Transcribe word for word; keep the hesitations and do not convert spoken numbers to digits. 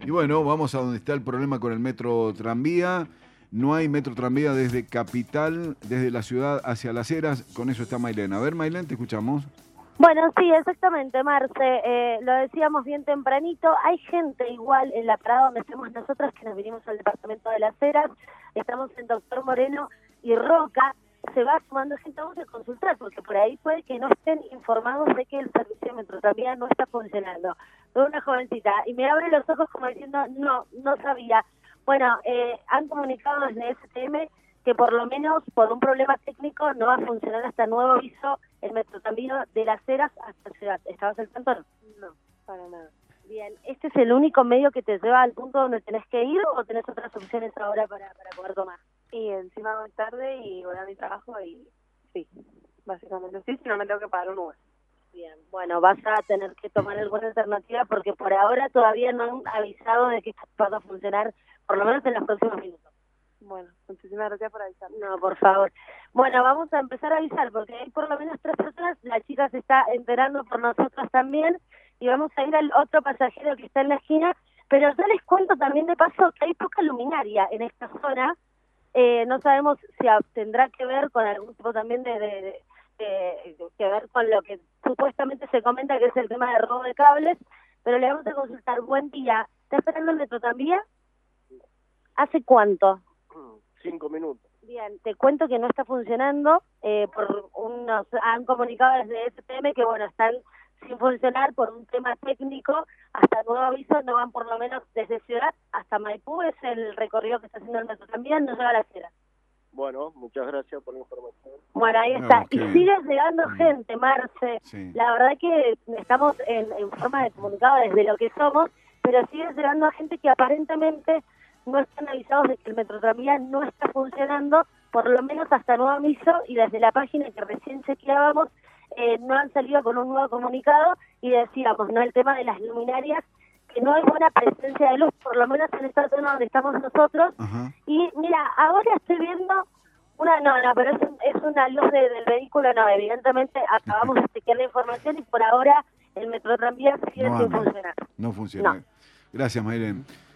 Y bueno, vamos a donde está el problema con el metro tranvía. No hay metro tranvía desde Capital, desde la ciudad hacia Las Heras. Con eso está Mailén. A ver, Mailén, te escuchamos. Bueno, sí, exactamente, Marce. Eh, lo decíamos bien tempranito. Hay gente igual en la parada donde estamos nosotros, que nos vinimos al departamento de Las Heras. Estamos en Doctor Moreno y Roca. Se va sumando gente, vamos a consultar, porque por ahí puede que no estén informados de que el servicio de metro tranvía no está funcionando. Veo una jovencita y me abre los ojos como diciendo, no, no sabía. Bueno, eh, han comunicado desde S T M que por lo menos por un problema técnico no va a funcionar hasta nuevo aviso el metro tranvía de Las Heras hasta Ciudad. ¿Estabas al tanto? No, para nada. Bien, ¿este es el único medio que te lleva al punto donde tenés que ir o tenés otras opciones ahora para, para poder tomar? Y encima voy tarde y voy a mi trabajo y sí, básicamente sí, si no me tengo que pagar un Uber. Bien, bueno, vas a tener que tomar alguna alternativa porque por ahora todavía no han avisado de que esto va a funcionar, por lo menos en los próximos minutos. Bueno, muchísimas gracias por avisar. No, por favor. Bueno, vamos a empezar a avisar porque hay por lo menos tres personas, la chica se está enterando por nosotros también y vamos a ir al otro pasajero que está en la esquina, pero yo les cuento también de paso que hay poca luminaria en esta zona. Eh, no sabemos si tendrá que ver con algún tipo también de, de, de, de, que ver con lo que supuestamente se comenta que es el tema de robo de cables, pero le vamos a consultar. Buen día, ¿está esperando el metro tranvía? ¿Hace cuánto? Cinco minutos. Bien, te cuento que no está funcionando, eh, por unos han comunicado desde S T M que bueno, están sin funcionar por un tema técnico, hasta nuevo aviso no van por lo menos desde Ciudad hasta Maipú, es el recorrido que está haciendo el metro también, no llega a Las Heras. Bueno, muchas gracias por la información. Bueno, ahí está. No, y que... sigue llegando gente, Marce. Sí. La verdad que estamos en, en forma de comunicado desde lo que somos, pero sigue llegando gente que aparentemente no están avisados de que el metro tranvía no está funcionando, por lo menos hasta nuevo aviso, y desde la página que recién chequeábamos, eh, no han salido con un nuevo comunicado, y decíamos, ¿no? El tema de las luminarias, que no hay buena presencia de luz, por lo menos en esta zona donde estamos nosotros. Ajá. Y mira, ahora estoy viendo una, no, no, pero es, un, es una luz de, del vehículo, no, evidentemente acabamos de chequear la información y por ahora el metro tranvía sigue No sin anda. funcionar. No funciona. No. Gracias, Mailén.